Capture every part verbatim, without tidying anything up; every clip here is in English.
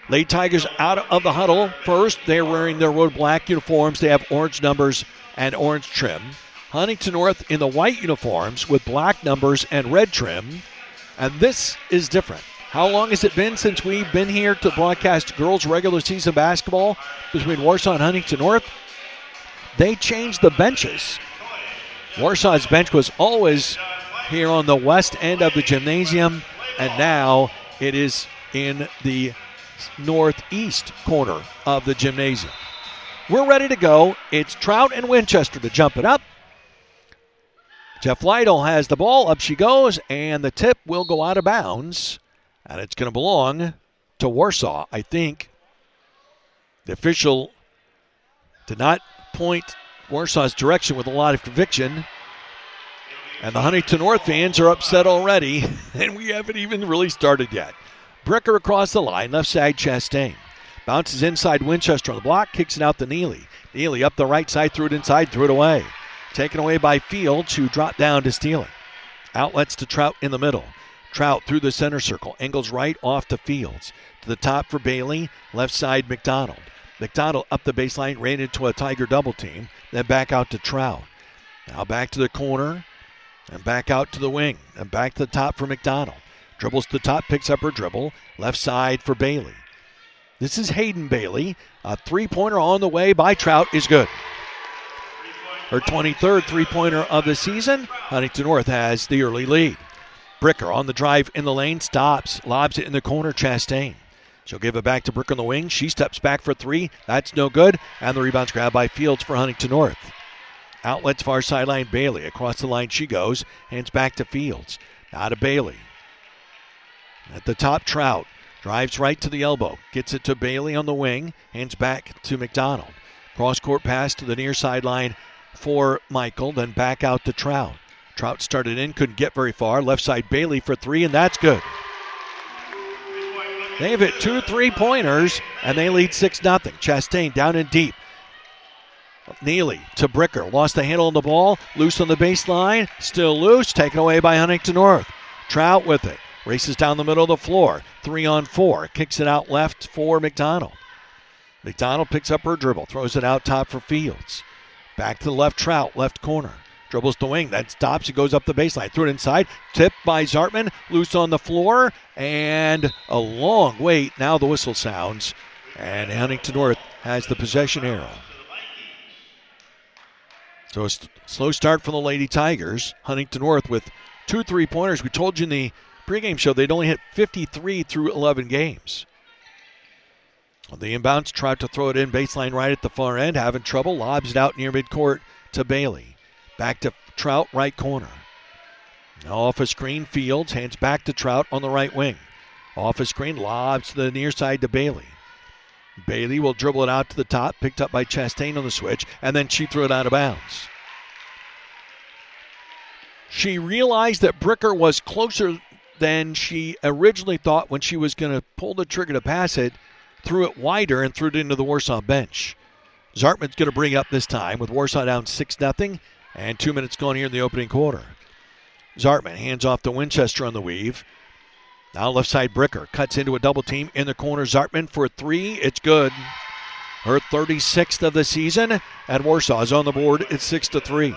Lady Tigers out of the huddle first. They're wearing their road black uniforms. They have orange numbers and orange trim. Huntington North in the white uniforms with black numbers and red trim. And this is different. How long has it been since we've been here to broadcast girls regular season basketball between Warsaw and Huntington North? They changed the benches. Warsaw's bench was always here on the west end of the gymnasium, and now it is in the northeast corner of the gymnasium. We're ready to go. It's Trout and Winchester to jump it up. Jeff Lytle has the ball. Up she goes, and the tip will go out of bounds, and it's going to belong to Warsaw, I think. The official did not point Warsaw's direction with a lot of conviction, and the Huntington North fans are upset already, and we haven't even really started yet. Bricker across the line, left side Chastain. Bounces inside Winchester on the block, kicks it out to Neely. Neely up the right side, threw it inside, threw it away. Taken away by Fields, who dropped down to steal it. Outlets to Trout in the middle. Trout through the center circle. Angles right off to Fields. To the top for Bailey. Left side McDonald. McDonald up the baseline, ran into a Tiger double team. Then back out to Trout. Now back to the corner. And back out to the wing. And back to the top for McDonald. Dribbles to the top, picks up her dribble. Left side for Bailey. This is Hayden Bailey. A three-pointer on the way by Trout is good. Her twenty-third three-pointer of the season. Huntington North has the early lead. Bricker on the drive in the lane, stops, lobs it in the corner, Chastain. She'll give it back to Bricker on the wing. She steps back for three. That's no good. And the rebound's grabbed by Fields for Huntington North. Outlets far sideline, Bailey. Across the line she goes. Hands back to Fields. Now to Bailey. At the top, Trout. Drives right to the elbow. Gets it to Bailey on the wing. Hands back to McDonald. Cross-court pass to the near sideline for Michael, then back out to Trout. Trout started in, couldn't get very far. Left side Bailey for three, and that's good. They've hit two three-pointers, and they lead six nothing. Chastain down and deep. Neely to Bricker. Lost the handle on the ball. Loose on the baseline. Still loose. Taken away by Huntington North. Trout with it. Races down the middle of the floor. Three on four. Kicks it out left for McDonald. McDonald picks up her dribble. Throws it out top for Fields. Back to the left, Trout, left corner. Dribbles the wing, then stops. He goes up the baseline. Threw it inside. Tipped by Zartman. Loose on the floor. And a long wait. Now the whistle sounds. And Huntington North has the possession arrow. So a st- slow start for the Lady Tigers. Huntington North with two three-pointers. We told you in the pregame show they'd only hit fifty-three through eleven games. The inbounds, tried to throw it in, baseline right at the far end, having trouble, lobs it out near midcourt to Bailey. Back to Trout, right corner. Now off a screen, Fields, hands back to Trout on the right wing. Off a screen, lobs to the near side to Bailey. Bailey will dribble it out to the top, picked up by Chastain on the switch, and then she threw it out of bounds. She realized that Bricker was closer than she originally thought when she was going to pull the trigger to pass it. Threw it wider and threw it into the Warsaw bench. Zartman's going to bring up this time with Warsaw down six nothing and two minutes gone here in the opening quarter. Zartman hands off to Winchester on the weave. Now left side Bricker cuts into a double team in the corner. Zartman for three. It's good. Her thirty-sixth of the season, and Warsaw is on the board. It's six to three.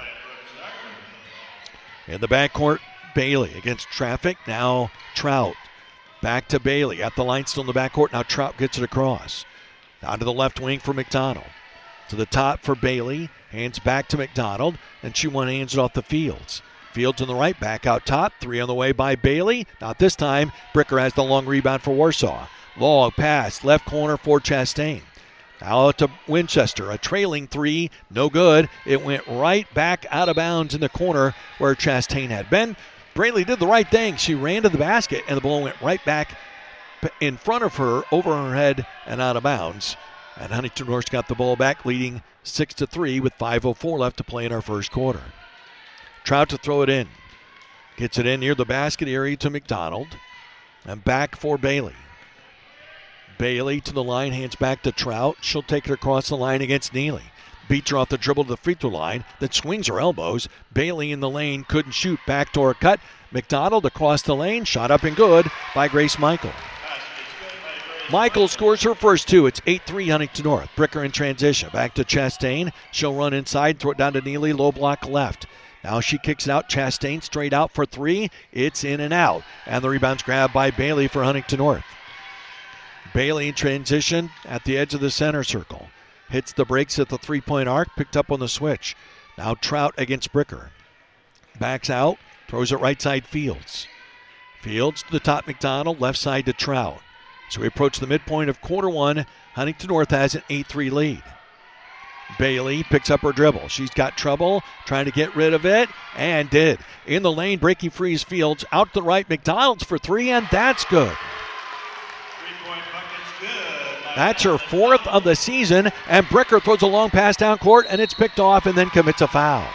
In the backcourt, Bailey against traffic. Now Trout. Back to Bailey at the line, still in the backcourt. Now Trout gets it across. Down to the left wing for McDonald. To the top for Bailey. Hands back to McDonald. And she one hands it off the Fields. Fields on the right, back out top. Three on the way by Bailey. Not this time. Bricker has the long rebound for Warsaw. Long pass, left corner for Chastain. Now to Winchester. A trailing three. No good. It went right back out of bounds in the corner where Chastain had been. Braley did the right thing. She ran to the basket, and the ball went right back in front of her, over her head, and out of bounds. And Huntington North got the ball back, leading six to three with five oh four left to play in our first quarter. Trout to throw it in. Gets it in near the basket area to McDonald. And back for Bailey. Bailey to the line, hands back to Trout. She'll take it across the line against Neely. Beats her off the dribble to the free throw line. Then swings her elbows. Bailey in the lane, couldn't shoot. Backdoor cut. McDonald across the lane. Shot up and good by Grace Michael. Michael scores her first two. It's eight three Huntington North. Bricker in transition. Back to Chastain. She'll run inside, throw it down to Neely. Low block left. Now she kicks it out. Chastain straight out for three. It's in and out. And the rebound's grabbed by Bailey for Huntington North. Bailey in transition at the edge of the center circle. Hits the brakes at the three-point arc. Picked up on the switch. Now Trout against Bricker. Backs out. Throws it right side Fields. Fields to the top McDonald. Left side to Trout. So we approach the midpoint of quarter one. Huntington North has an eight three lead. Bailey picks up her dribble. She's got trouble trying to get rid of it, and did. In the lane, breaking free is Fields. Out to the right, McDonald's for three, and that's good. Three-point bucket's good. That's her fourth of the season, and Bricker throws a long pass down court, and it's picked off and then commits a foul.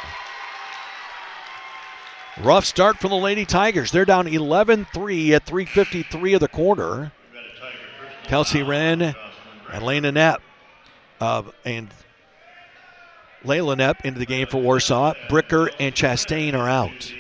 Rough start for the Lady Tigers. They're down eleven three at three fifty-three of the quarter. Kelsey Wren and Lena Knapp uh, and Layla Knapp into the game for Warsaw. Bricker and Chastain are out.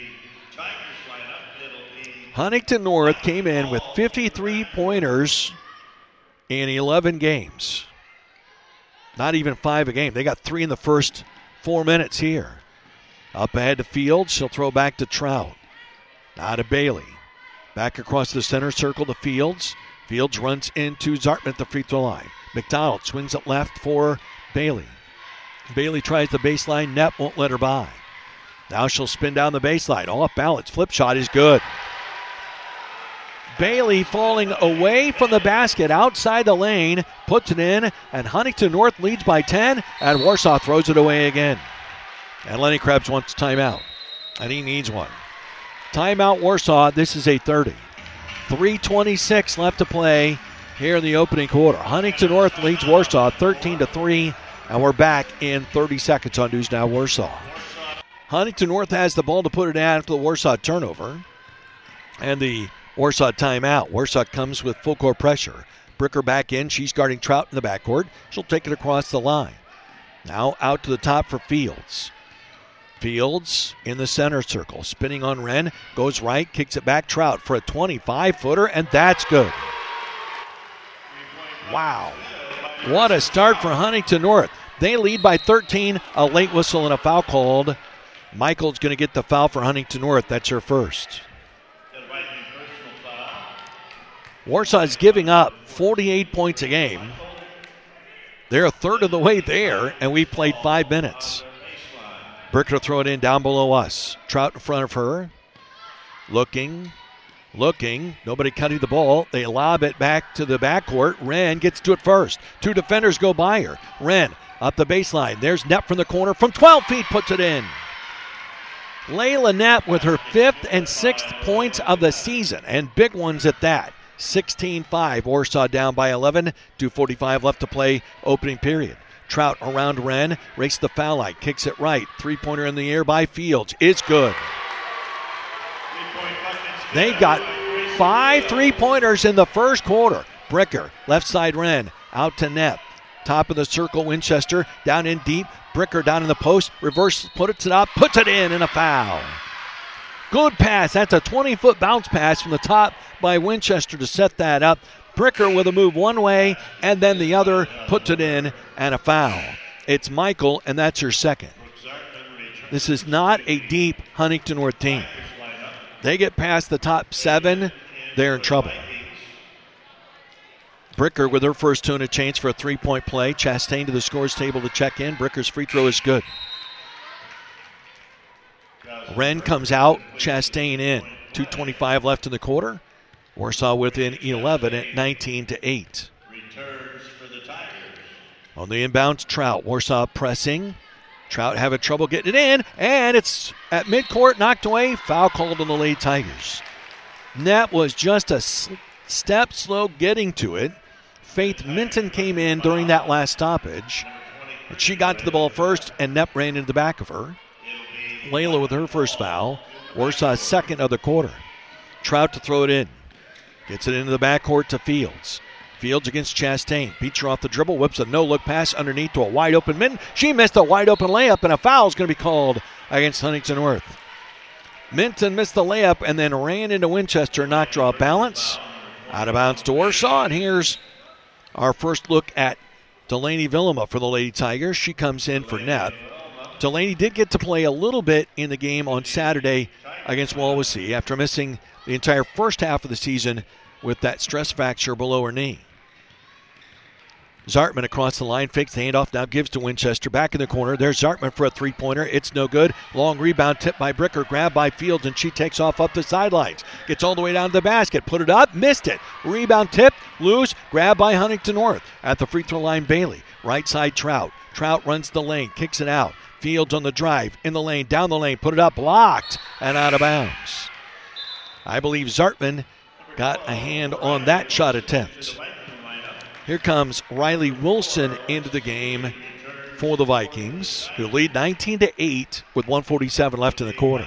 Huntington North came in with fifty-three pointers in eleven games. Not even five a game. They got three in the first four minutes here. Up ahead to Fields. She'll throw back to Trout. Now to Bailey. Back across the center circle to Fields. Fields runs into Zartman at the free throw line. McDonald swings it left for Bailey. Bailey tries the baseline. Knapp won't let her by. Now she'll spin down the baseline. Off balance. Flip shot is good. Bailey falling away from the basket outside the lane. Puts it in. And Huntington North leads by ten. And Warsaw throws it away again. And Lenny Krebs wants a timeout. And he needs one. Timeout Warsaw. This is a thirty. three twenty-six left to play here in the opening quarter. Huntington North leads Warsaw thirteen to three. And we're back in thirty seconds on News Now Warsaw. Huntington North has the ball to put it in after the Warsaw turnover. And the Warsaw timeout. Warsaw comes with full court pressure. Bricker back in. She's guarding Trout in the backcourt. She'll take it across the line. Now out to the top for Fields. Fields in the center circle. Spinning on Wren. Goes right. Kicks it back. Trout for a twenty-five footer. And that's good. Wow. What a start for Huntington North. They lead by thirteen. A late whistle and a foul called. Michael's going to get the foul for Huntington North. That's her first. Warsaw's giving up forty-eight points a game. They're a third of the way there, and we've played five minutes. Bricker throw it in down below us. Trout in front of her. Looking. Looking. Nobody cutting the ball. They lob it back to the backcourt. Wren gets to it first. Two defenders go by her. Wren up the baseline. There's Knapp from the corner. From twelve feet puts it in. Layla Knapp with her fifth and sixth points of the season. And big ones at that. sixteen five. Warsaw down by eleven. two forty-five left to play opening period. Trout around Wren. Races the foul line. Kicks it right. Three-pointer in the air by Fields. It's good. They got five three-pointers in the first quarter. Bricker, left side Wren, out to Knapp. Top of the circle, Winchester, down in deep. Bricker down in the post, reverse, puts it up, puts it in, and a foul. Good pass. That's a twenty-foot bounce pass from the top by Winchester to set that up. Bricker with a move one way, and then the other puts it in, and a foul. It's Michael, and that's her second. This is not a deep Huntington North team. They get past the top seven, they're in trouble. Bricker with her first two and a chance for a three-point play. Chastain to the scores table to check in. Bricker's free throw is good. Wren comes out, Chastain in. two twenty-five left in the quarter. Warsaw within eleven at nineteen to eight. Returns for the Tigers. On the inbound, Trout. Warsaw pressing. Trout having trouble getting it in, and it's at midcourt, knocked away. Foul called on the Lady Tigers. Knapp was just a step slow getting to it. Faith Minton came in during that last stoppage. But she got to the ball first, and Knapp ran into the back of her. Layla with her first foul. Warsaw's second of the quarter. Trout to throw it in. Gets it into the backcourt to Fields. Fields against Chastain. Beats her off the dribble. Whips a no-look pass underneath to a wide-open Minton. She missed a wide-open layup, and a foul is going to be called against Huntington North. Minton missed the layup and then ran into Winchester, knocked her off balance. Out of bounds to Warsaw, and here's Our first look at Delaney Vilima for the Lady Tigers. She comes in for net. Delaney did get to play a little bit in the game on Saturday against Wawasee after missing the entire first half of the season with that stress fracture below her knee. Zartman across the line, fakes the handoff, now gives to Winchester. Back in the corner, there's Zartman for a three-pointer. It's no good. Long rebound tipped by Bricker, grabbed by Fields, and she takes off up the sidelines. Gets all the way down to the basket, put it up, missed it. Rebound tipped, loose, grabbed by Huntington North. At the free throw line, Bailey. Right side, Trout. Trout runs the lane, kicks it out. Fields on the drive, in the lane, down the lane, put it up, blocked, and out of bounds. I believe Zartman got a hand on that shot attempt. Here comes Riley Wilson into the game for the Vikings, who lead nineteen to eight with one forty-seven left in the quarter.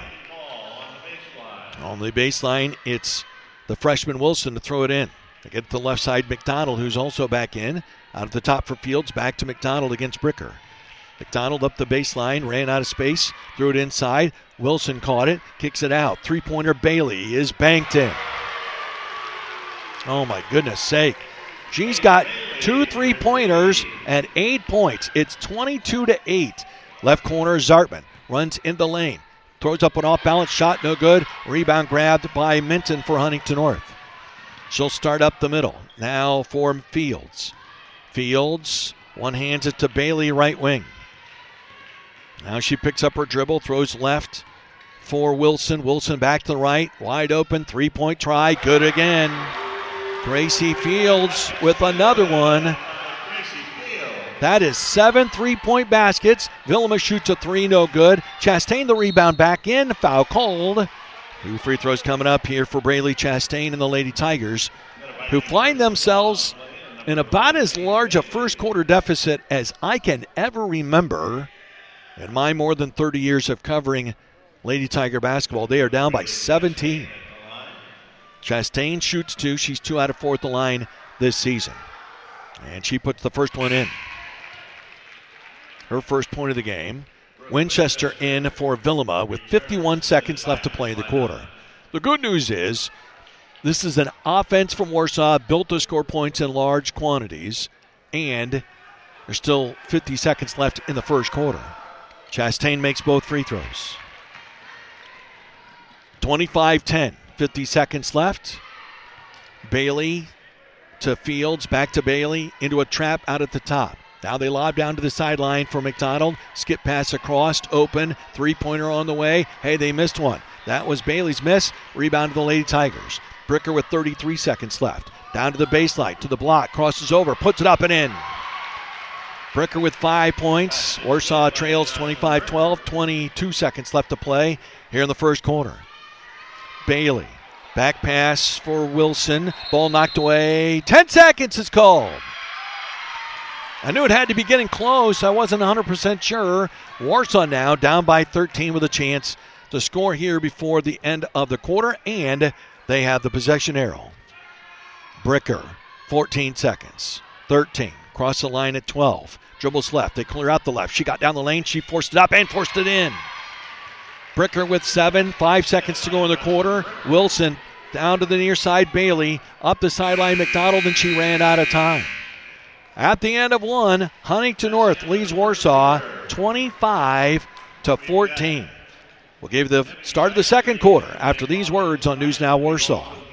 On the baseline, it's the freshman Wilson to throw it in. They get to the left side, McDonald, who's also back in. Out at the top for Fields, back to McDonald against Bricker. McDonald up the baseline, ran out of space, threw it inside. Wilson caught it, kicks it out. Three-pointer Bailey is banked in. Oh, my goodness sake. She's got two three-pointers and eight points. It's twenty-two to eight. Left corner, Zartman runs in the lane. Throws up an off-balance shot, no good. Rebound grabbed by Minton for Huntington North. She'll start up the middle. Now for Fields. Fields, one hands it to Bailey, right wing. Now she picks up her dribble, throws left for Wilson. Wilson back to the right, wide open, three-point try, good again. Gracie Fields with another one. That is seven three-point baskets. Vilima shoots a three, no good. Chastain the rebound back in, foul called. Two free throws coming up here for Braylee Chastain and the Lady Tigers, who find themselves in about as large a first quarter deficit as I can ever remember in my more than thirty years of covering Lady Tiger basketball. They are down by seventeen. Chastain shoots two. She's two out of four at the line this season. And she puts the first one in. Her first point of the game. Winchester in for Vilima with fifty-one seconds left to play in the quarter. The good news is this is an offense from Warsaw built to score points in large quantities, and there's still fifty seconds left in the first quarter. Chastain makes both free throws. twenty-five ten. fifty seconds left. Bailey to Fields, back to Bailey, into a trap out at the top. Now they lob down to the sideline for McDonald. Skip pass across, open, three-pointer on the way. Hey, they missed one. That was Bailey's miss. Rebound to the Lady Tigers. Bricker with thirty-three seconds left. Down to the baseline, to the block, crosses over, puts it up and in. Bricker with five points. Warsaw trails twenty-five twelve, twenty-two seconds left to play here in the first quarter. Bailey, back pass for Wilson. Ball knocked away. Ten seconds is called. I knew it had to be getting close. I wasn't one hundred percent sure. Warsaw now down by thirteen with a chance to score here before the end of the quarter, and they have the possession arrow. Bricker, fourteen seconds. thirteen. Cross the line at twelve. Dribbles left. They clear out the left. She got down the lane. She forced it up and forced it in. Bricker with seven, five seconds to go in the quarter. Wilson down to the near side. Bailey up the sideline. McDonald, and she ran out of time. At the end of one, Huntington North leads Warsaw twenty-five to fourteen. We'll give you the start of the second quarter after these words on News Now Warsaw.